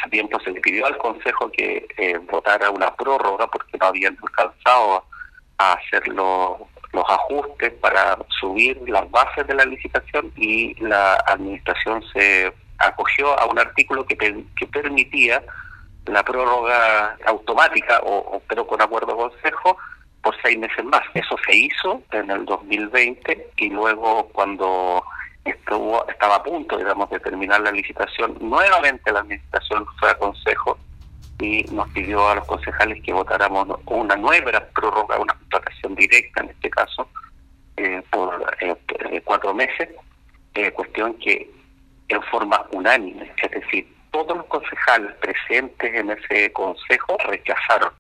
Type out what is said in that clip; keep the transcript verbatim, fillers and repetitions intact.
ese tiempo se le pidió al Consejo que eh, votara una prórroga porque no habían alcanzado a hacer los, los ajustes para subir las bases de la licitación, y la administración se acogió a un artículo que, que permitía la prórroga automática, o, o pero con acuerdo Consejo, por seis meses más. Eso se hizo en el dos mil veinte, y luego cuando estuvo estaba a punto, digamos, de terminar la licitación, nuevamente la administración fue a Consejo y nos pidió a los concejales que votáramos una nueva prórroga, una contratación directa en este caso, eh, por eh, cuatro meses, eh, cuestión que en forma unánime, es decir, todos los concejales presentes en ese consejo rechazaron